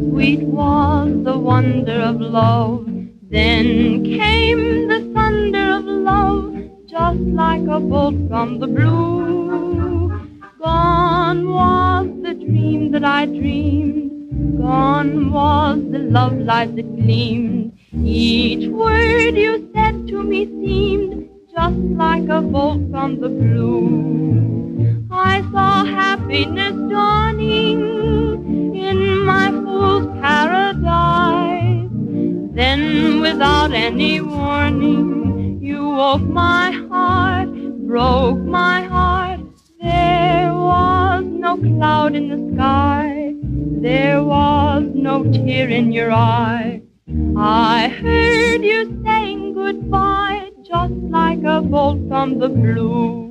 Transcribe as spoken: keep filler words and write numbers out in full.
Sweet was the wonder of love. Then came the thunder of love, just like a bolt from the blue. Gone was the dream that I dreamed, gone was the love light that gleamed. Each word you said to me seemed just like a bolt from the blue. I saw happiness dawning in my fool's paradise. Then without any warning, you woke my heart, broke my heart. There was no cloud in the sky, there was no tear in your eye. I heard you saying goodbye, just like a bolt from the blue.